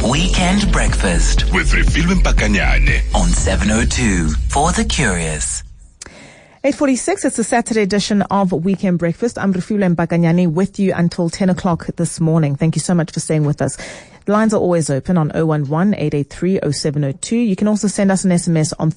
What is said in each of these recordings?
Weekend Breakfast with Refilwe Mpakanyane on 702 for the curious. 8:46, it's the Saturday edition of Weekend Breakfast. I'm Refilwe Mpakanyane with you until 10 o'clock this morning. Thank you so much for staying with us. The lines are always open on 011-883-0702. You can also send us an SMS on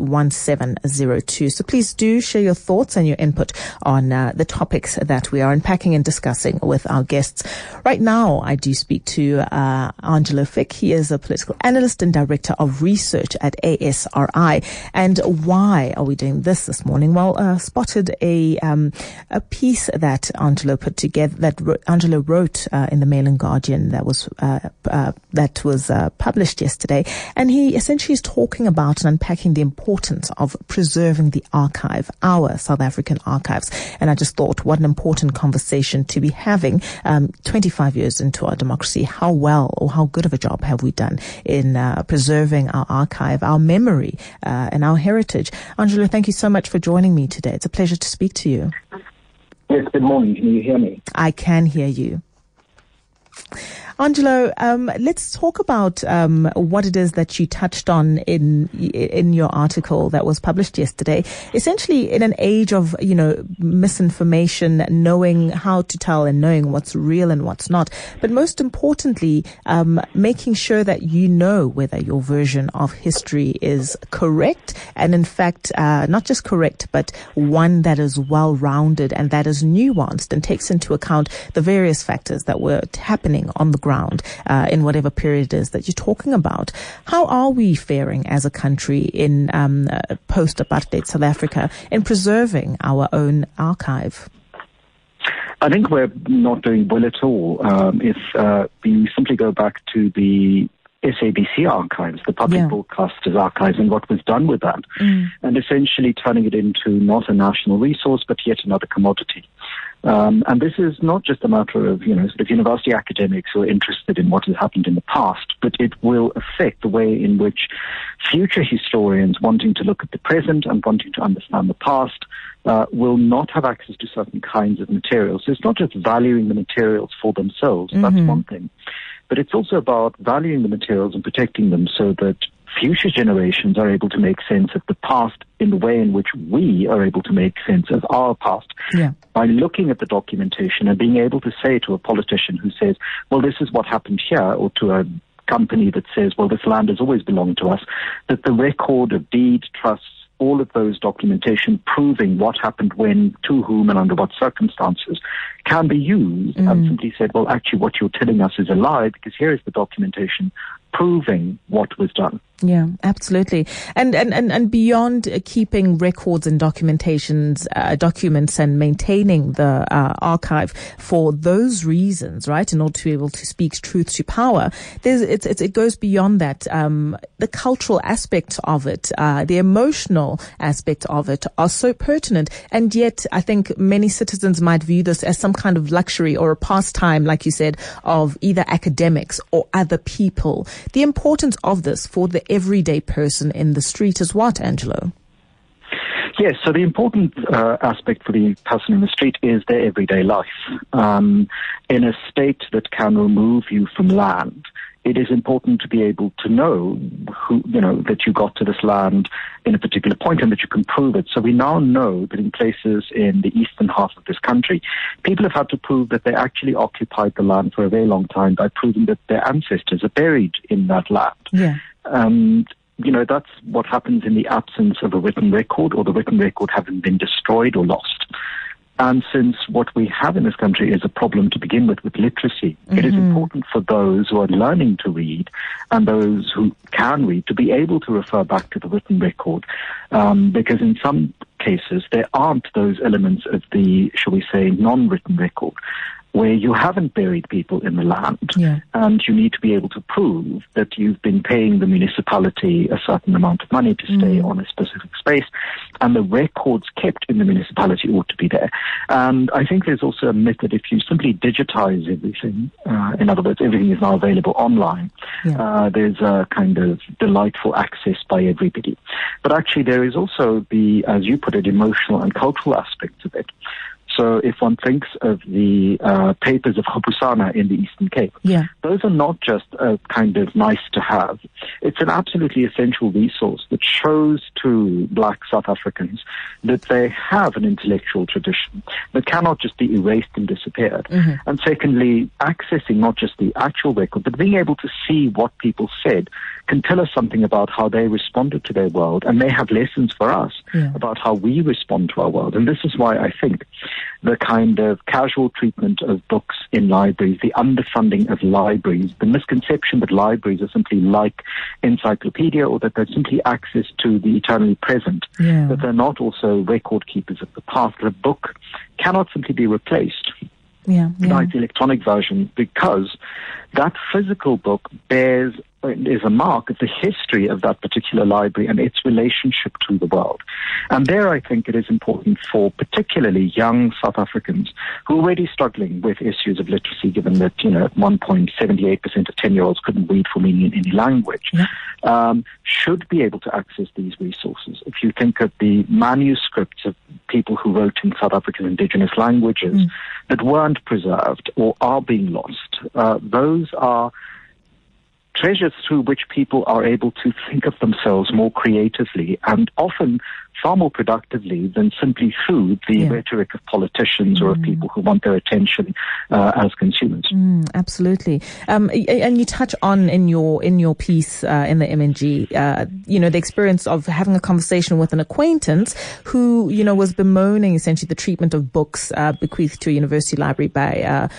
31702. So please do share your thoughts and your input on the topics that we are unpacking and discussing with our guests. Right now, I do speak to Angelo Fick. He is a political analyst and director of research at ASRI. And why are we doing this morning? Well, spotted a piece that Angelo put together, that Angelo wrote in the Mail and Guardian that was published yesterday, and he essentially is talking about and unpacking the importance of preserving the archive, our South African archives. And I just thought, what an important conversation to be having 25 years into our democracy. How well or how good of a job have we done in preserving our archive, our memory, and our heritage? Angelo, thank you so much for joining me today. It's a pleasure to speak to you. Yes, good morning. Can you hear me? I can hear you. Angelo, let's talk about what it is that you touched on in your article that was published yesterday. Essentially, in an age of misinformation, knowing how to tell and knowing what's real and what's not, but most importantly, making sure that you know whether your version of history is correct, and in fact, not just correct, but one that is well-rounded and that is nuanced and takes into account the various factors that were happening on the ground in whatever period it is that you're talking about. How are we faring as a country in post-apartheid South Africa in preserving our own archive? I think we're not doing well at all. If we simply go back to the SABC archives, the public broadcasters archives, and what was done with that, and essentially turning it into not a national resource, but yet another commodity. And this is not just a matter of, sort of university academics who are interested in what has happened in the past, but it will affect the way in which future historians wanting to look at the present and wanting to understand the past will not have access to certain kinds of materials. So it's not just valuing the materials for themselves, that's one thing, but it's also about valuing the materials and protecting them so that future generations are able to make sense of the past in the way in which we are able to make sense of our past. Yeah. By looking at the documentation and being able to say to a politician who says, well, this is what happened here, or to a company that says, well, this land has always belonged to us, that the record of deed, trusts, all of those documentation proving what happened when, to whom, and under what circumstances can be used and simply said, well, actually what you're telling us is a lie, because here is the documentation proving what was done. Yeah, absolutely. And beyond keeping records and documents and maintaining the archive for those reasons, right, in order to be able to speak truth to power, it goes beyond that. The cultural aspect of it, the emotional aspect of it are so pertinent. And yet I think many citizens might view this as some kind of luxury or a pastime, like you said, of either academics or other people. The importance of this for the everyday person in the street is what, Angelo? Yes, so the important aspect for the person in the street is their everyday life. In a state that can remove you from land, it is important to be able to know that you got to this land in a particular point and that you can prove it. So we now know that in places in the eastern half of this country, people have had to prove that they actually occupied the land for a very long time by proving that their ancestors are buried in that land. Yeah. That's what happens in the absence of a written record, or the written record having been destroyed or lost. And since what we have in this country is a problem to begin with literacy, it is important for those who are learning to read and those who can read to be able to refer back to the written record, because in some cases there aren't those elements of the, shall we say, non-written record, where you haven't buried people in the land, and you need to be able to prove that you've been paying the municipality a certain amount of money to stay on a specific space, and the records kept in the municipality ought to be there. And I think there's also a myth that if you simply digitize everything, in other words, everything is now available online, there's a kind of delightful access by everybody. But actually there is also the, as you put it, emotional and cultural aspects of it. So if one thinks of the papers of Khopusana in the Eastern Cape, those are not just a kind of nice to have. It's an absolutely essential resource that shows to black South Africans that they have an intellectual tradition that cannot just be erased and disappeared. And secondly, accessing not just the actual record, but being able to see what people said can tell us something about how they responded to their world, and may have lessons for us about how we respond to our world. And this is why I think the kind of casual treatment of books in libraries, the underfunding of libraries, the misconception that libraries are simply like encyclopedia, or that they're simply access to the eternally present, that they're not also record keepers of the past. The book cannot simply be replaced by its electronic version, because that physical book is a mark of the history of that particular library and its relationship to the world. And there I think it is important for particularly young South Africans who are already struggling with issues of literacy, given that, at one point 78% of 10-year-olds couldn't read for me in any language, should be able to access these resources. If you think of the manuscripts of people who wrote in South African indigenous languages that weren't preserved or are being lost, those are treasures through which people are able to think of themselves more creatively and often far more productively than simply through the rhetoric of politicians or of people who want their attention as consumers. Absolutely. And you touch on in your piece in the MNG, the experience of having a conversation with an acquaintance who, was bemoaning essentially the treatment of books bequeathed to a university library by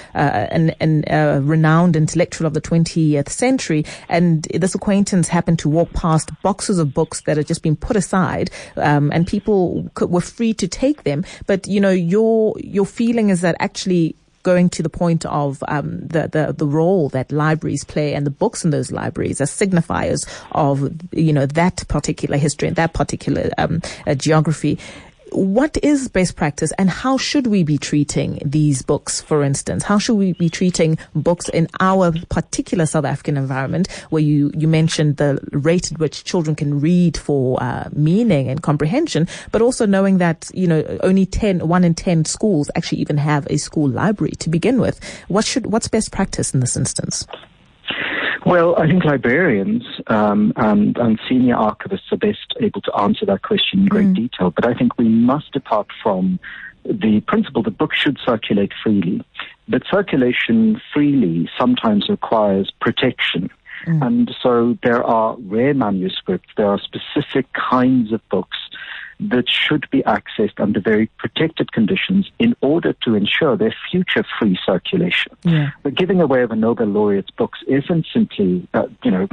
a renowned intellectual of the 20th century. And this acquaintance happened to walk past boxes of books that had just been put aside, and people were free to take them. But, your feeling is that actually going to the point of the role that libraries play and the books in those libraries as signifiers of, that particular history and that particular geography. What is best practice, and how should we be treating these books, for instance? How should we be treating books in our particular South African environment, where you mentioned the rate at which children can read for meaning and comprehension, but also knowing that, only 1 in 10 schools actually even have a school library to begin with. What's best practice in this instance? Well, I think librarians and senior archivists are best able to answer that question in great detail. But I think we must depart from the principle that books should circulate freely. But circulation freely sometimes requires protection. And so there are rare manuscripts, there are specific kinds of books that should be accessed under very protected conditions in order to ensure their future free circulation. But giving away of a Nobel laureate's books isn't simply, a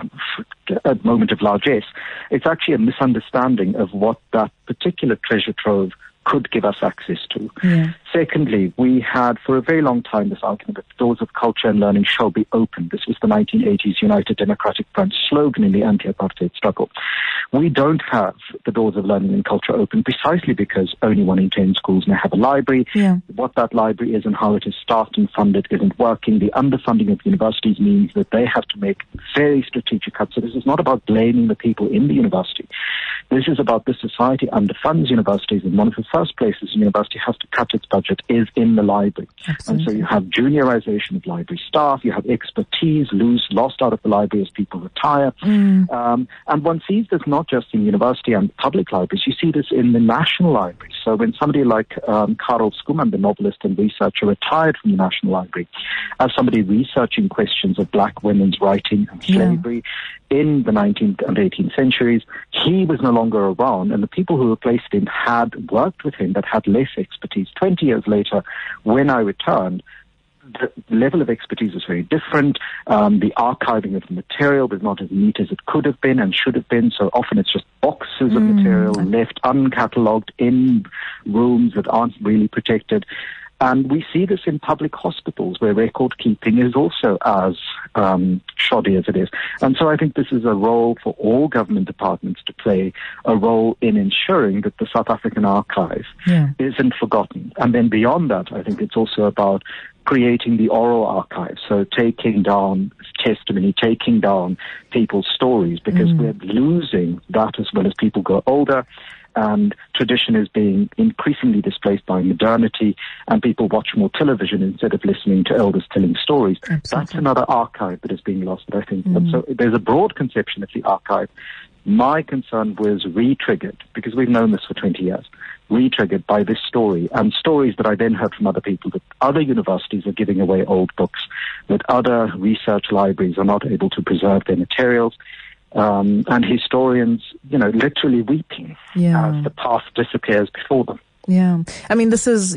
moment of largesse. It's actually a misunderstanding of what that particular treasure trove could give us access to. Secondly, we had for a very long time this argument that the doors of culture and learning shall be open. This was the 1980s United Democratic Front slogan in the anti-apartheid struggle. We don't have the doors of learning and culture open precisely because only 1 in 10 schools may have a library. What that library is and how it is staffed and funded isn't working. The underfunding of universities means that they have to make very strategic cuts. So this is not about blaming the people in the university. This is about the society underfunds universities, and one of the first places a university has to cut its budget is in the library. And so you have juniorization of library staff, you have expertise lost out of the library as people retire. And one sees this not just in university and public libraries, you see this in the national libraries. So when somebody like Karel Schoeman, the novelist and researcher, retired from the National Library, as somebody researching questions of black women's writing and slavery in the 19th and 18th centuries, he was no longer around, and the people who replaced him had worked with him but had less expertise. 20 years later, when I returned, the level of expertise was very different. The archiving of the material was not as neat as it could have been and should have been. So often it's just boxes of material left uncatalogued in rooms that aren't really protected. And we see this in public hospitals where record keeping is also as shoddy as it is. And so I think this is a role for all government departments to play, a role in ensuring that the South African archive isn't forgotten. And then beyond that, I think it's also about creating the oral archive. So taking down testimony, taking down people's stories, because we're losing that as well as people grow older. and tradition is being increasingly displaced by modernity, and people watch more television instead of listening to elders telling stories. Absolutely. That's another archive that is being lost, I think. And so there's a broad conception of the archive. My concern was re-triggered, because we've known this for 20 years, re-triggered by this story, and stories that I then heard from other people, that other universities are giving away old books, that other research libraries are not able to preserve their materials, and historians, literally weeping as the past disappears before them. Yeah, I mean, this is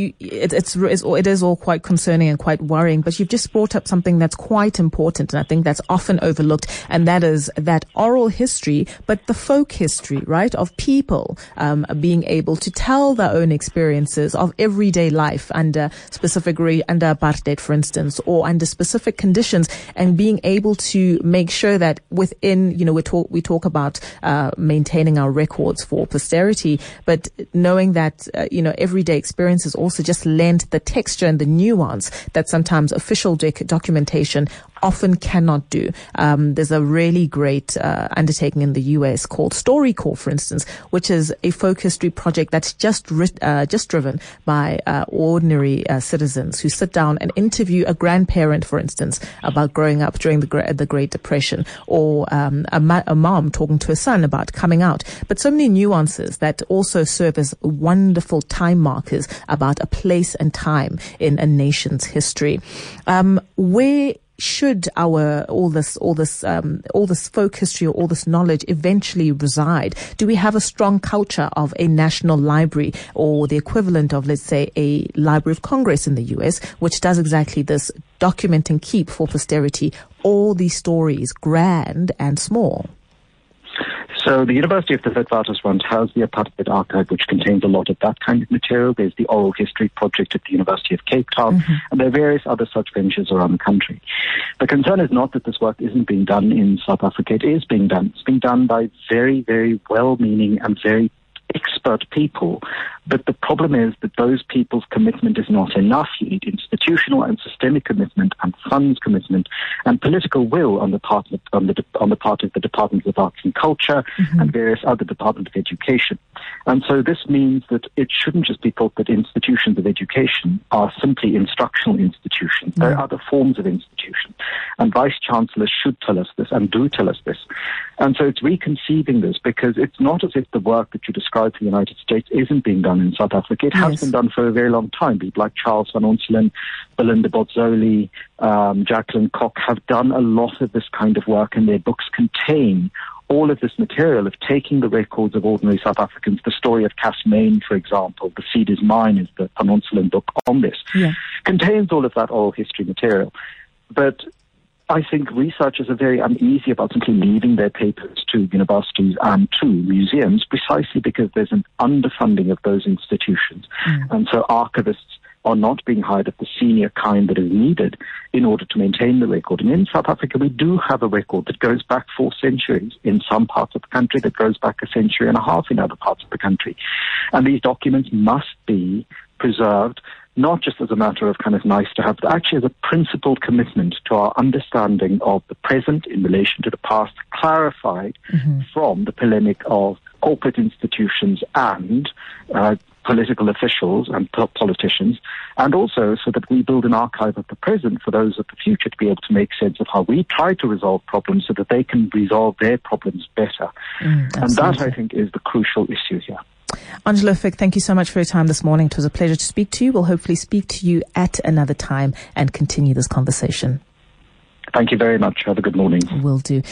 it is all quite concerning and quite worrying. But you've just brought up something that's quite important, and I think that's often overlooked, and that is that oral history, but the folk history, right, of people being able to tell their own experiences of everyday life under under apartheid, for instance, or under specific conditions, and being able to make sure that within, we talk about maintaining our records for posterity, but knowing that everyday experiences also just lend the texture and the nuance that sometimes official documentation often cannot do. There's a really great undertaking in the US called StoryCorps, for instance, which is a folk history project that's just driven by ordinary citizens who sit down and interview a grandparent, for instance, about growing up during the Great Depression, or a mom talking to a son about coming out. But so many nuances that also serve as wonderful time markers about a place and time in a nation's history. Where should all this folk history or all this knowledge eventually reside? Do we have a strong culture of a national library, or the equivalent of, let's say, a Library of Congress in the US, which does exactly this, document and keep for posterity all these stories, grand and small? So the University of the Witwatersrand has the Apartheid Archive, which contains a lot of that kind of material. There's the Oral History Project at the University of Cape Town, and there are various other such ventures around the country. The concern is not that this work isn't being done in South Africa. It is being done. It's being done by very, very well-meaning and very expert people. But the problem is that those people's commitment is not enough. You need institutional and systemic commitment, and funds commitment, and political will on the part of the Department of Arts and Culture and various other departments of education. And so this means that it shouldn't just be thought that institutions of education are simply instructional institutions. There are other forms of institution, and vice chancellors should tell us this and do tell us this. And so it's reconceiving this, because it's not as if the work that you described for the United States isn't being done in South Africa. It has been done for a very long time. People like Charles van Onselen, Belinda Bozzoli, Jacqueline Koch have done a lot of this kind of work, and their books contain all of this material of taking the records of ordinary South Africans. The story of Cass Main, for example, The Seed is Mine, is the Van Onselen book on this, contains all of that oral history material. But I think researchers are very uneasy about simply leaving their papers to universities and to museums, precisely because there's an underfunding of those institutions. And so archivists are not being hired at the senior kind that is needed in order to maintain the record. And in South Africa, we do have a record that goes back 4 centuries in some parts of the country, that goes back a century and a half in other parts of the country. And these documents must be preserved, not just as a matter of kind of nice to have, but actually as a principled commitment to our understanding of the present in relation to the past, clarified from the polemic of corporate institutions and political officials and politicians, and also so that we build an archive of the present for those of the future to be able to make sense of how we try to resolve problems so that they can resolve their problems better. And that, I think, is the crucial issue here. Angelo Fick, thank you so much for your time this morning. It was a pleasure to speak to you. We'll hopefully speak to you at another time and continue this conversation. Thank you very much. Have a good morning. Will do.